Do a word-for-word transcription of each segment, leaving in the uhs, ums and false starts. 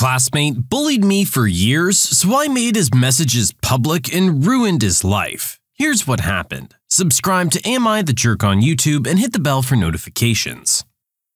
classmate bullied me for years, so I made his messages public and ruined his life. Here's what happened. Subscribe to Am I the Jerk on YouTube and hit the bell for notifications.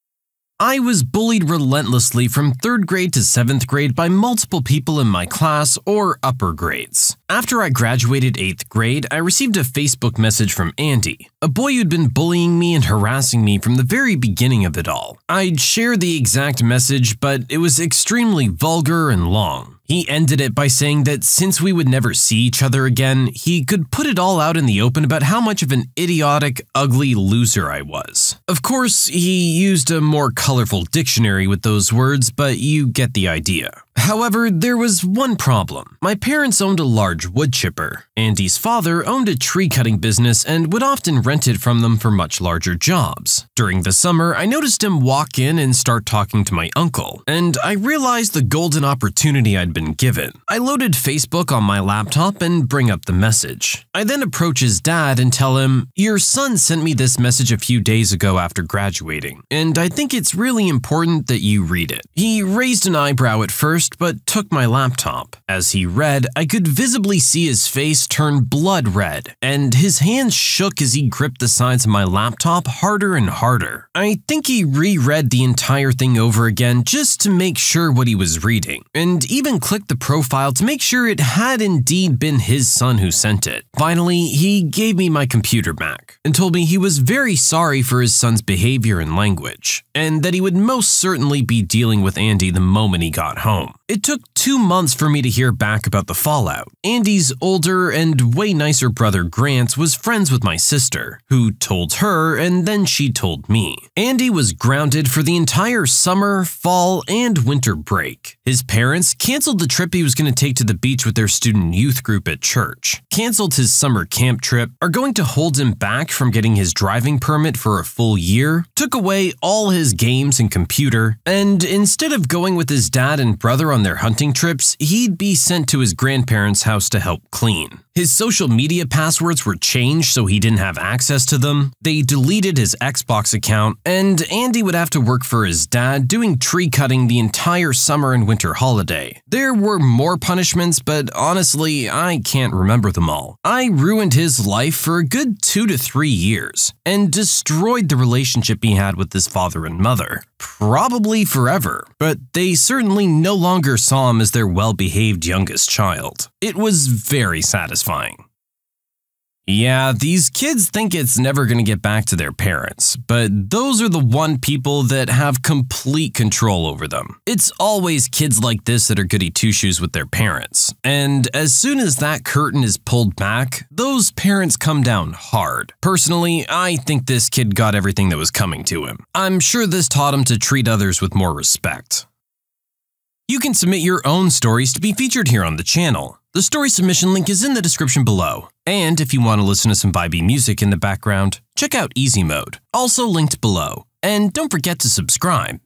I was bullied relentlessly from third grade to seventh grade by multiple people in my class or upper grades. After I graduated eighth grade, I received a Facebook message from Andy, a boy who'd been bullying me and harassing me from the very beginning of it all. I'd share the exact message, but it was extremely vulgar and long. He ended it by saying that since we would never see each other again, he could put it all out in the open about how much of an idiotic, ugly loser I was. Of course, he used a more colorful dictionary with those words, but you get the idea. However, there was one problem. My parents owned a large wood chipper. Andy's father owned a tree-cutting business and would often rent it from them for much larger jobs. During the summer, I noticed him walk in and start talking to my uncle, and I realized the golden opportunity I'd been given. I loaded Facebook on my laptop and bring up the message. I then approach his dad and tell him, "Your son sent me this message a few days ago after graduating, and I think it's really important that you read it." He raised an eyebrow at first, but took my laptop. As he read, I could visibly see his face turn blood red, and his hands shook as he gripped the sides of my laptop harder and harder. I think he reread the entire thing over again just to make sure what he was reading, and even clicked the profile to make sure it had indeed been his son who sent it. Finally, he gave me my computer back and told me he was very sorry for his son's behavior and language, and that he would most certainly be dealing with Andy the moment he got home. It took two months for me to hear back about the fallout. Andy's older and way nicer brother Grant was friends with my sister, who told her and then she told me. Andy was grounded for the entire summer, fall, and winter break. His parents canceled the trip he was going to take to the beach with their student youth group at church, canceled his summer camp trip, are going to hold him back from getting his driving permit for a full year, took away all his games and computer, and instead of going with his dad and brother on their hunting trips, he'd be sent to his grandparents' house to help clean. His social media passwords were changed so he didn't have access to them. They deleted his Xbox account, and Andy would have to work for his dad doing tree cutting the entire summer and winter holiday. There were more punishments, but honestly, I can't remember them all. I ruined his life for a good two to three years, and destroyed the relationship he had with his father and mother. Probably forever, but they certainly no longer saw him as their well-behaved youngest child. It was very satisfying. Yeah, these kids think it's never going to get back to their parents, but those are the one people that have complete control over them. It's always kids like this that are goody two-shoes with their parents, and as soon as that curtain is pulled back, those parents come down hard. Personally, I think this kid got everything that was coming to him. I'm sure this taught him to treat others with more respect. You can submit your own stories to be featured here on the channel. The story submission link is in the description below. And if you want to listen to some vibey music in the background, check out Easy Mode, also linked below. And don't forget to subscribe.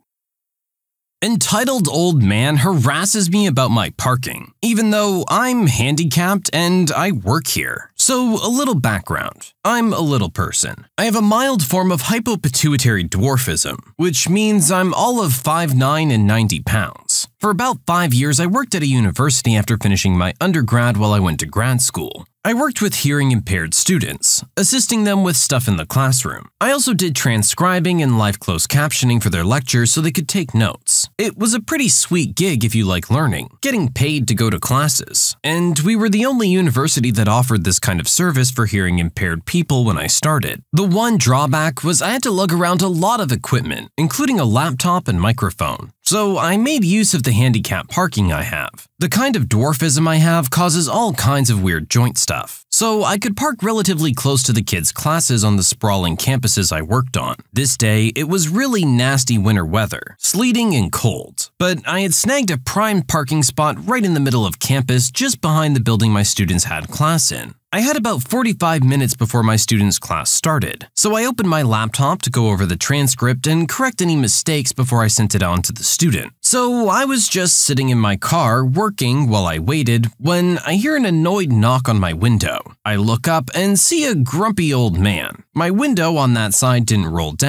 Entitled old man harasses me about my parking, even though I'm handicapped and I work here. So a little background. I'm a little person. I have a mild form of hypopituitary dwarfism, which means I'm all of five nine and ninety pounds. For about five years, I worked at a university after finishing my undergrad while I went to grad school. I worked with hearing-impaired students, assisting them with stuff in the classroom. I also did transcribing and live closed captioning for their lectures so they could take notes. It was a pretty sweet gig if you like learning, getting paid to go to classes. And we were the only university that offered this kind of service for hearing-impaired people when I started. The one drawback was I had to lug around a lot of equipment, including a laptop and microphone. So I made use of the handicap parking I have. The kind of dwarfism I have causes all kinds of weird joint stuff. So I could park relatively close to the kids' classes on the sprawling campuses I worked on. This day, it was really nasty winter weather, sleeting and cold. But I had snagged a prime parking spot right in the middle of campus just behind the building my students had class in. I had about forty-five minutes before my students' class started, so I opened my laptop to go over the transcript and correct any mistakes before I sent it on to the student. So I was just sitting in my car working while I waited when I hear an annoyed knock on my window. I look up and see a grumpy old man. My window on that side didn't roll down,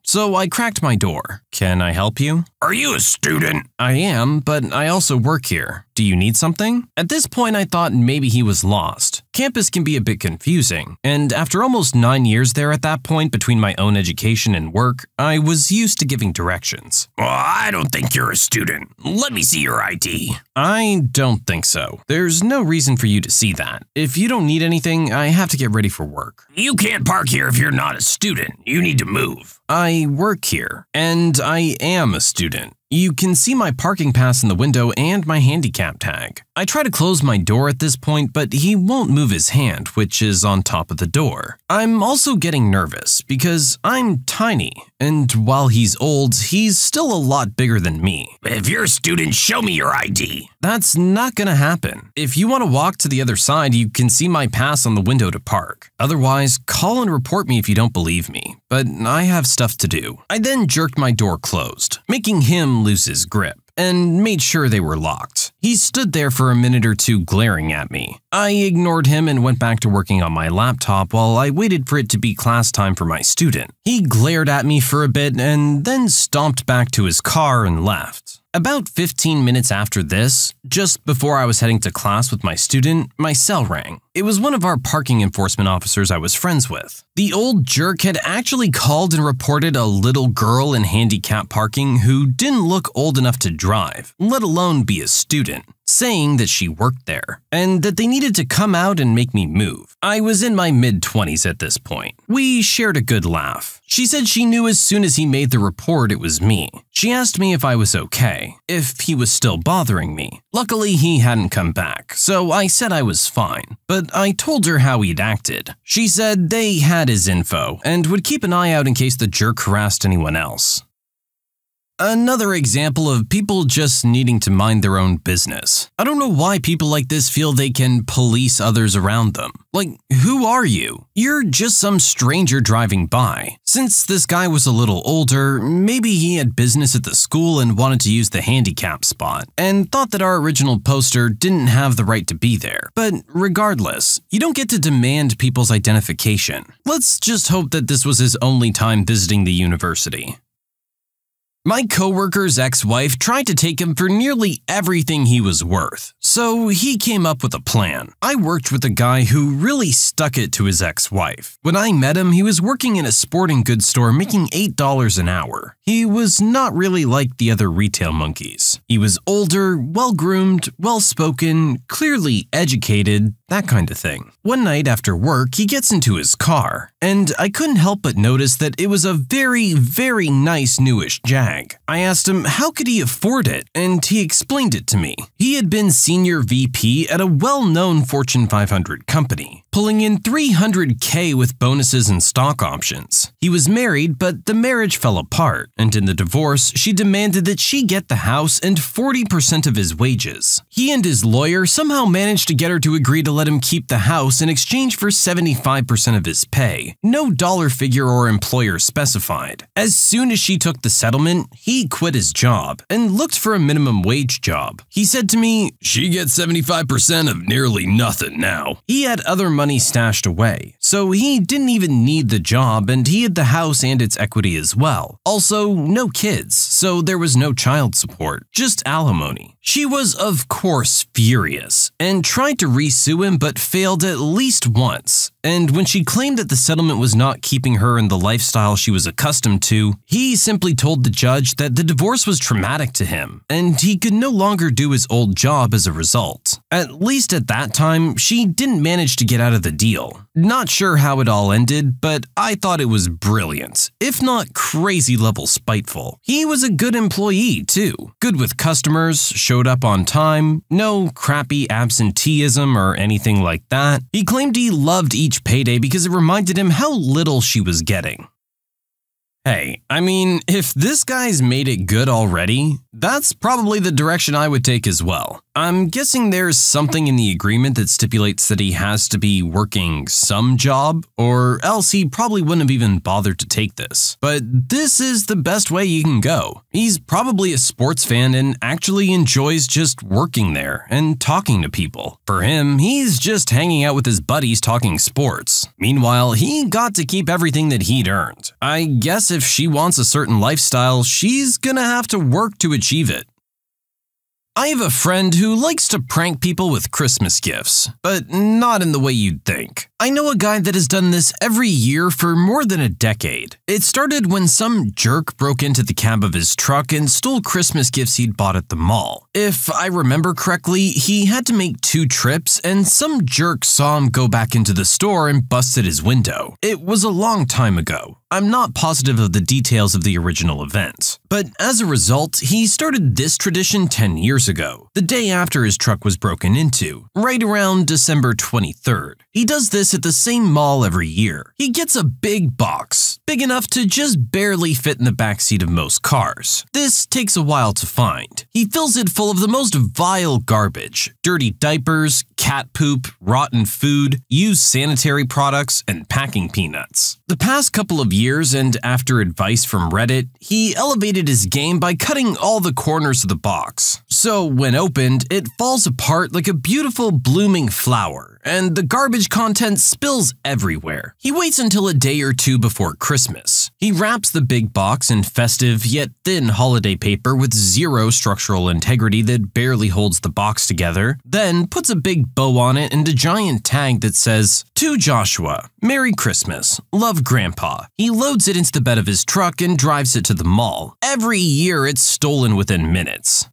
so I cracked my door. "Can I help you?" Are you a student? "I am, but I also work here. Do you need something?" At this point, I thought maybe he was lost. Campus can be a bit confusing, and after almost nine years there at that point between my own education and work, I was used to giving directions. Well, I don't think you're a student. Let me see your I D. "I don't think so. There's no reason for you to see that. If you don't need anything, I have to get ready for work." You can't park here if you're not a student. You need to move. "I work here, and I am a student. You can see my parking pass in the window and my handicap tag." I try to close my door at this point, but he won't move his hand, which is on top of the door. I'm also getting nervous because I'm tiny, and while he's old, he's still a lot bigger than me. If you're a student, show me your I D. That's not gonna happen. If you want to walk to the other side, you can see my pass on the window to park. Otherwise, call and report me if you don't believe me, but I have stuff to do. I then jerked my door closed, making him lose his grip, and made sure they were locked. He stood there for a minute or two glaring at me. I ignored him and went back to working on my laptop while I waited for it to be class time for my student. He glared at me for a bit and then stomped back to his car and left. About fifteen minutes after this, just before I was heading to class with my student, my cell rang. It was one of our parking enforcement officers I was friends with. The old jerk had actually called and reported a little girl in handicap parking who didn't look old enough to drive, let alone be a student, saying that she worked there, and that they needed to come out and make me move. I was in my mid-twenties at this point. We shared a good laugh. She said she knew as soon as he made the report it was me. She asked me if I was okay, if he was still bothering me. Luckily, he hadn't come back, so I said I was fine, but I told her how he'd acted. She said they had his info and would keep an eye out in case the jerk harassed anyone else. Another example of people just needing to mind their own business. I don't know why people like this feel they can police others around them. Like, who are you? You're just some stranger driving by. Since this guy was a little older, maybe he had business at the school and wanted to use the handicap spot, and thought that our original poster didn't have the right to be there. But regardless, you don't get to demand people's identification. Let's just hope that this was his only time visiting the university. My coworker's ex-wife tried to take him for nearly everything he was worth, so he came up with a plan. I worked with a guy who really stuck it to his ex-wife. When I met him, he was working in a sporting goods store making eight dollars an hour. He was not really like the other retail monkeys. He was older, well-groomed, well-spoken, clearly educated, that kind of thing. One night after work, he gets into his car, and I couldn't help but notice that it was a very, very nice newish Jag. I asked him how could he afford it, and he explained it to me. He had been senior V P at a well-known Fortune five hundred company, pulling in three hundred K with bonuses and stock options. He was married, but the marriage fell apart, and in the divorce, she demanded that she get the house and forty percent of his wages. He and his lawyer somehow managed to get her to agree to let him keep the house in exchange for seventy-five percent of his pay. No dollar figure or employer specified. As soon as she took the settlement, he quit his job and looked for a minimum wage job. He said to me, "She gets seventy-five percent of nearly nothing now." He had other money stashed away, so he didn't even need the job, and he had the house and its equity as well. Also, no kids, so there was no child support, just alimony. She was, of course, furious and tried to re-sue him but failed at least once. And when she claimed that the settlement was not keeping her in the lifestyle she was accustomed to, he simply told the judge that the divorce was traumatic to him, and he could no longer do his old job as a result. At least at that time, she didn't manage to get out of the deal. Not sure how it all ended, but I thought it was brilliant, if not crazy level spiteful. He was a good employee, too. Good with customers, showed up on time, no crappy absenteeism or anything like that. He claimed he loved each payday because it reminded him how little she was getting. Hey, I mean, if this guy's made it good already, that's probably the direction I would take as well. I'm guessing there's something in the agreement that stipulates that he has to be working some job, or else he probably wouldn't have even bothered to take this. But this is the best way you can go. He's probably a sports fan and actually enjoys just working there and talking to people. For him, he's just hanging out with his buddies talking sports. Meanwhile, he got to keep everything that he'd earned. I guess if she wants a certain lifestyle, she's gonna have to work to achieve it. I have a friend who likes to prank people with Christmas gifts, but not in the way you'd think. I know a guy that has done this every year for more than a decade. It started when some jerk broke into the cab of his truck and stole Christmas gifts he'd bought at the mall. If I remember correctly, he had to make two trips, and some jerk saw him go back into the store and busted his window. It was a long time ago. I'm not positive of the details of the original event, but as a result, he started this tradition ten years ago, the day after his truck was broken into, right around December twenty-third. He does this at the same mall every year. He gets a big box, big enough to just barely fit in the backseat of most cars. This takes a while to find. He fills it full of the most vile garbage, dirty diapers, cat poop, rotten food, used sanitary products, and packing peanuts. The past couple of years, and after advice from Reddit, he elevated his game by cutting all the corners of the box. So when opened, it falls apart like a beautiful blooming flower, and the garbage content spills everywhere. He waits until a day or two before Christmas. He wraps the big box in festive yet thin holiday paper with zero structural integrity that barely holds the box together, then puts a big bow on it and a giant tag that says, "To Joshua, Merry Christmas, love Grandpa." He loads it into the bed of his truck and drives it to the mall. Every year it's stolen within minutes.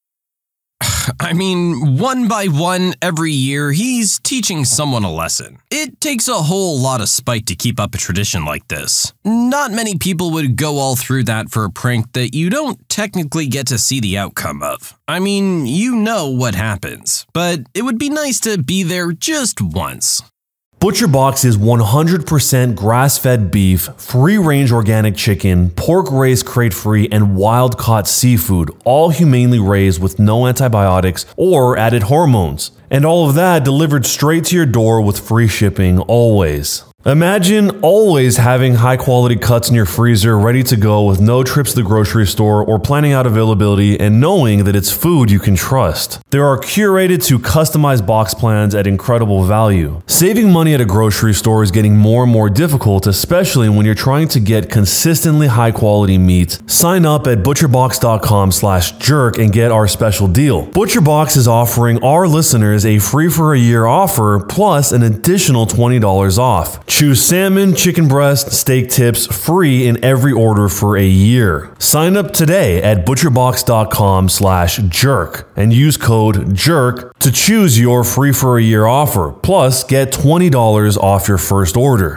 I mean, one by one, every year, he's teaching someone a lesson. It takes a whole lot of spite to keep up a tradition like this. Not many people would go all through that for a prank that you don't technically get to see the outcome of. I mean, you know what happens, but it would be nice to be there just once. ButcherBox is one hundred percent grass-fed beef, free-range organic chicken, pork raised crate-free, and wild-caught seafood, all humanely raised with no antibiotics or added hormones. And all of that delivered straight to your door with free shipping always. Imagine always having high-quality cuts in your freezer ready to go with no trips to the grocery store or planning out availability and knowing that it's food you can trust. There are curated to customized box plans at incredible value. Saving money at a grocery store is getting more and more difficult, especially when you're trying to get consistently high-quality meat. Sign up at butcherbox.com slash jerk and get our special deal. ButcherBox is offering our listeners a free for a year offer plus an additional twenty dollars off. Choose salmon, chicken breast, steak tips free in every order for a year. Sign up today at butcherbox.com slash jerk and use code JERK to choose your free for a year offer. Plus, get twenty dollars off your first order.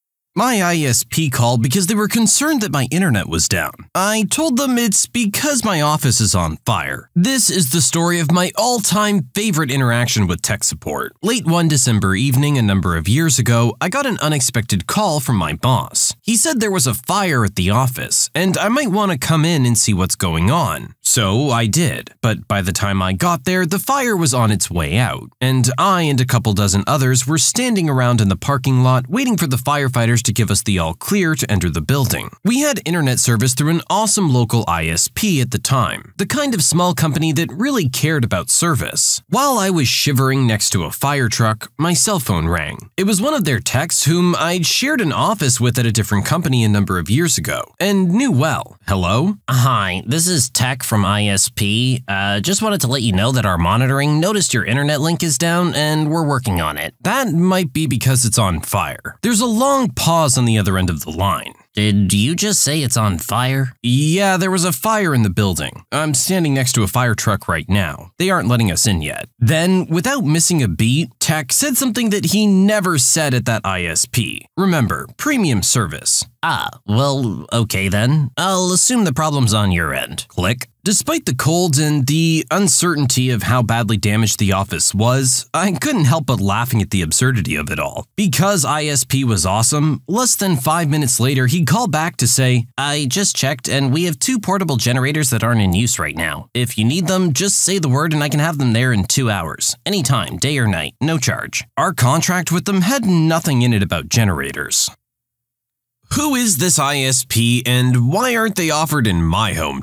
My I S P called because they were concerned that my internet was down. I told them it's because my office is on fire. This is the story of my all-time favorite interaction with tech support. Late one December evening a number of years ago, I got an unexpected call from my boss. He said there was a fire at the office, and I might want to come in and see what's going on. So I did, but by the time I got there, the fire was on its way out, and I and a couple dozen others were standing around in the parking lot waiting for the firefighters to give us the all clear to enter the building. We had internet service through an awesome local I S P at the time, the kind of small company that really cared about service. While I was shivering next to a fire truck, my cell phone rang. It was one of their techs whom I'd shared an office with at a different company a number of years ago, and knew well. Hello? Hi, this is Tech from I S P. Uh, just wanted to let you know that our monitoring noticed your internet link is down and we're working on it. That might be because it's on fire. There's a long pause on the other end of the line. Did you just say it's on fire? Yeah, there was a fire in the building. I'm standing next to a fire truck right now. They aren't letting us in yet. Then, without missing a beat, Tech said something that he never said at that I S P. Remember, premium service. Ah, well, okay then. I'll assume the problem's on your end. Click. Despite the cold and the uncertainty of how badly damaged the office was, I couldn't help but laughing at the absurdity of it all. Because I S P was awesome, less than five minutes later he called back to say, I just checked and we have two portable generators that aren't in use right now. If you need them, just say the word and I can have them there in two hours. Anytime, day or night, no charge. Our contract with them had nothing in it about generators. Who is this I S P and why aren't they offered in my hometown?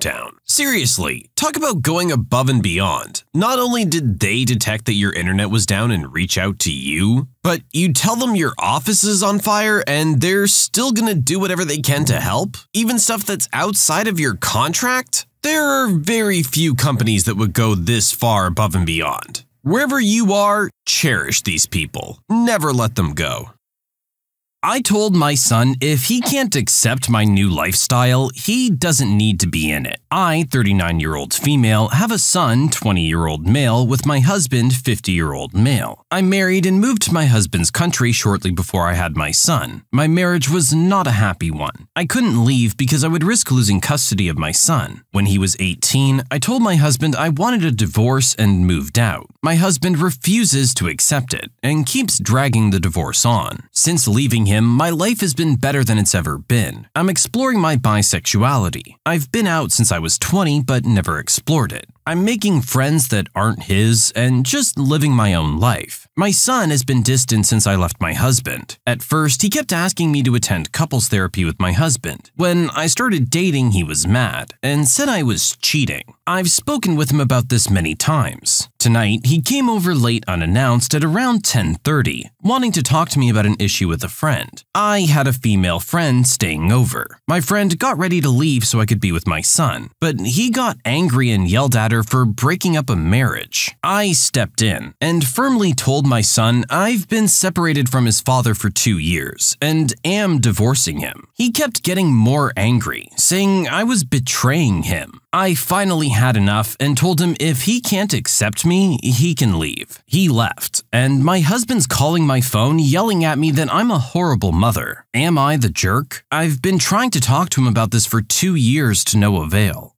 Seriously, talk about going above and beyond. Not only did they detect that your internet was down and reach out to you, but you tell them your office is on fire and they're still gonna do whatever they can to help? Even stuff that's outside of your contract? There are very few companies that would go this far above and beyond. Wherever you are, cherish these people. Never let them go. I told my son if he can't accept my new lifestyle, he doesn't need to be in it. I, thirty-nine-year-old female, have a son, twenty-year-old male, with my husband, fifty-year-old male. I married and moved to my husband's country shortly before I had my son. My marriage was not a happy one. I couldn't leave because I would risk losing custody of my son. When he was eighteen, I told my husband I wanted a divorce and moved out. My husband refuses to accept it and keeps dragging the divorce on. Since leaving him, my life has been better than it's ever been. I'm exploring my bisexuality. I've been out since I was twenty but never explored it. I'm making friends that aren't his and just living my own life. My son has been distant since I left my husband. At first, he kept asking me to attend couples therapy with my husband. When I started dating, he was mad and said I was cheating. I've spoken with him about this many times. Tonight, he came over late unannounced at around ten thirty, wanting to talk to me about an issue with a friend. I had a female friend staying over. My friend got ready to leave so I could be with my son, but he got angry and yelled at her for breaking up a marriage. I stepped in and firmly told my son I've been separated from his father for two years and am divorcing him. He kept getting more angry, saying I was betraying him. I finally had enough and told him if he can't accept me, he can leave. He left, and my husband's calling my phone yelling at me that I'm a horrible mother. Am I the jerk? I've been trying to talk to him about this for two years to no avail.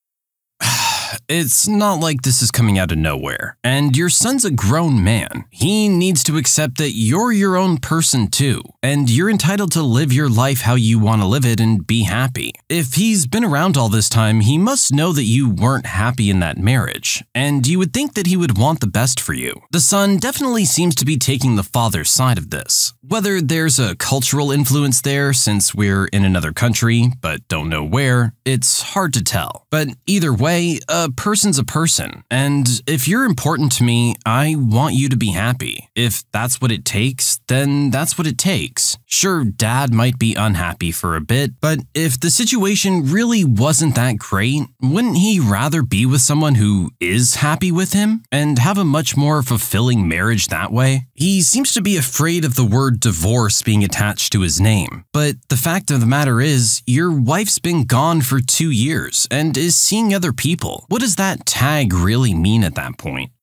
It's not like this is coming out of nowhere, and your son's a grown man. He needs to accept that you're your own person too, and you're entitled to live your life how you want to live it and be happy. If he's been around all this time, he must know that you weren't happy in that marriage, and you would think that he would want the best for you. The son definitely seems to be taking the father's side of this. Whether there's a cultural influence there since we're in another country, but don't know where, it's hard to tell. But either way, a person's a person, and if you're important to me, I want you to be happy. If that's what it takes, then that's what it takes. Sure, dad might be unhappy for a bit, but if the situation really wasn't that great, wouldn't he rather be with someone who is happy with him and have a much more fulfilling marriage that way? He seems to be afraid of the word divorce being attached to his name, but the fact of the matter is, your wife's been gone for two years and is seeing other people. What does that tag really mean at that point?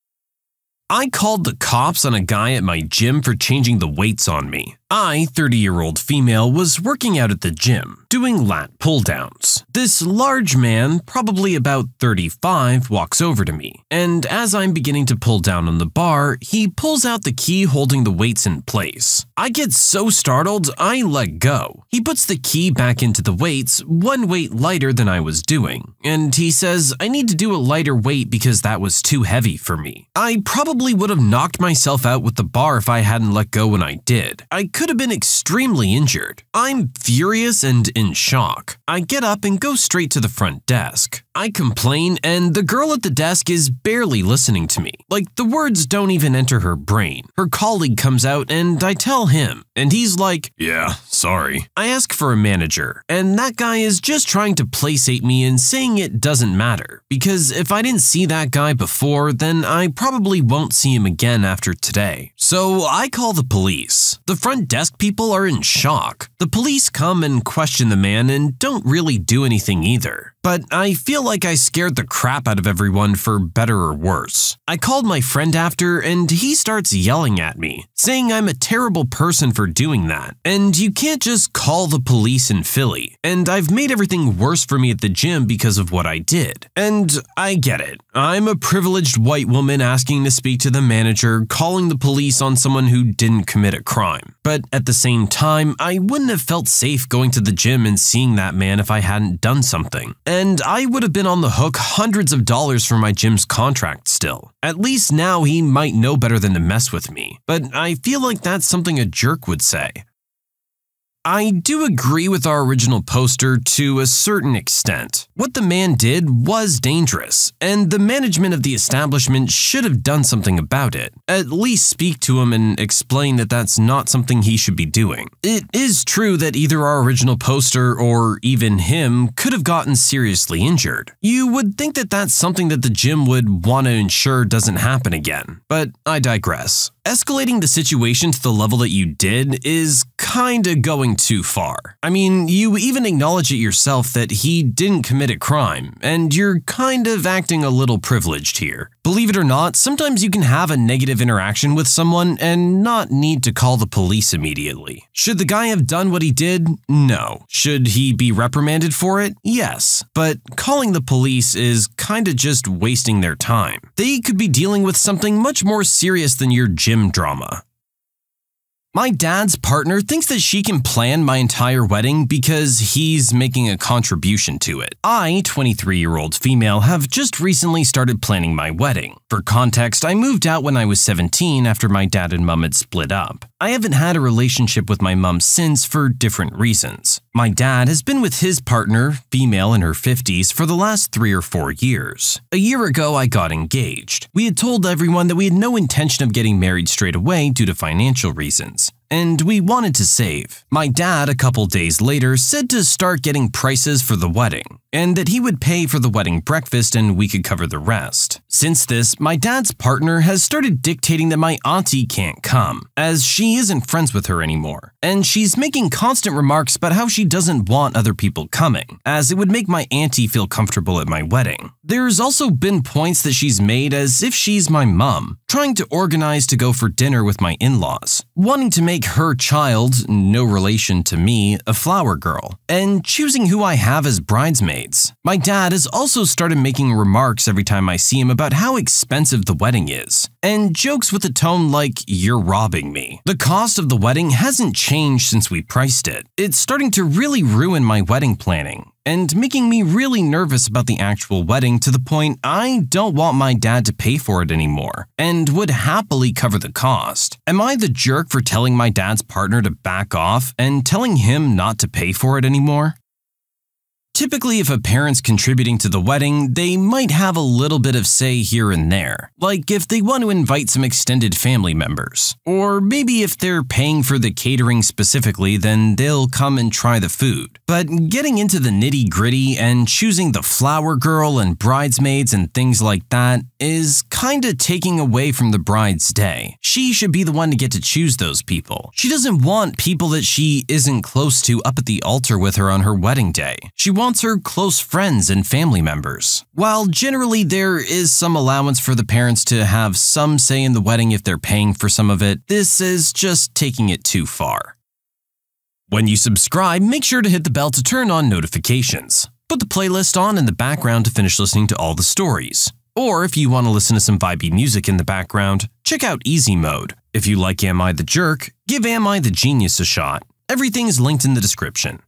I called the cops on a guy at my gym for changing the weights on me. I, thirty-year-old female, was working out at the gym, doing lat pull-downs. This large man, probably about thirty-five, walks over to me, and as I'm beginning to pull down on the bar, he pulls out the key holding the weights in place. I get so startled, I let go. He puts the key back into the weights, one weight lighter than I was doing, and he says I need to do a lighter weight because that was too heavy for me. I probably would have knocked myself out with the bar if I hadn't let go when I did. I could have been extremely injured. I'm furious and in shock. I get up and go straight to the front desk. I complain, and the girl at the desk is barely listening to me. Like, the words don't even enter her brain. Her colleague comes out, and I tell him, and he's like, "Yeah, sorry." I ask for a manager, and that guy is just trying to placate me and saying it doesn't matter, because if I didn't see that guy before, then I probably won't see him again after today. So I call the police. The front desk people are in shock. The police come and question the man and don't really do anything either. But I feel like I scared the crap out of everyone for better or worse. I called my friend after, and he starts yelling at me, saying I'm a terrible person for doing that, and you can't just call the police in Philly, and I've made everything worse for me at the gym because of what I did. And I get it. I'm a privileged white woman asking to speak to the manager, calling the police on someone who didn't commit a crime. But at the same time, I wouldn't have felt safe going to the gym and seeing that man if I hadn't done something. And I would have been on the hook hundreds of dollars for my gym's contract still. At least now he might know better than to mess with me. But I feel like that's something a jerk would say. I do agree with our original poster to a certain extent. What the man did was dangerous, and the management of the establishment should have done something about it. At least speak to him and explain that that's not something he should be doing. It is true that either our original poster or even him could have gotten seriously injured. You would think that that's something that the gym would want to ensure doesn't happen again, but I digress. Escalating the situation to the level that you did is kinda going too far. I mean, you even acknowledge it yourself that he didn't commit a crime, and you're kind of acting a little privileged here. Believe it or not, sometimes you can have a negative interaction with someone and not need to call the police immediately. Should the guy have done what he did? No. Should he be reprimanded for it? Yes. But calling the police is kinda just wasting their time. They could be dealing with something much more serious than your gym drama. My dad's partner thinks that she can plan my entire wedding because he's making a contribution to it. I, twenty-three-year-old female, have just recently started planning my wedding. For context, I moved out when I was seventeen after my dad and mom had split up. I haven't had a relationship with my mom since for different reasons. My dad has been with his partner, female in her fifties, for the last three or four years. A year ago, I got engaged. We had told everyone that we had no intention of getting married straight away due to financial reasons, and we wanted to save. My dad, a couple days later, said to start getting prices for the wedding, and that he would pay for the wedding breakfast and we could cover the rest. Since this, my dad's partner has started dictating that my auntie can't come, as she isn't friends with her anymore, and she's making constant remarks about how she doesn't want other people coming, as it would make my auntie feel comfortable at my wedding. There's also been points that she's made as if she's my mom, trying to organize to go for dinner with my in-laws, wanting to make her child, no relation to me, a flower girl, and choosing who I have as bridesmaids. My dad has also started making remarks every time I see him about how expensive the wedding is, and jokes with a tone like, "You're robbing me." The cost of the wedding hasn't changed since we priced it. It's starting to really ruin my wedding planning, and making me really nervous about the actual wedding to the point I don't want my dad to pay for it anymore, and would happily cover the cost. Am I the jerk for telling my dad's partner to back off and telling him not to pay for it anymore? Typically, if a parent's contributing to the wedding, they might have a little bit of say here and there, like if they want to invite some extended family members. Or maybe if they're paying for the catering specifically, then they'll come and try the food. But getting into the nitty-gritty and choosing the flower girl and bridesmaids and things like that is kinda taking away from the bride's day. She should be the one to get to choose those people. She doesn't want people that she isn't close to up at the altar with her on her wedding day. She wants wants her close friends and family members. While generally there is some allowance for the parents to have some say in the wedding if they're paying for some of it, this is just taking it too far. When you subscribe, make sure to hit the bell to turn on notifications. Put the playlist on in the background to finish listening to all the stories. Or if you want to listen to some vibey music in the background, check out Easy Mode. If you like Am I the Jerk, give Am I the Genius a shot. Everything's linked in the description.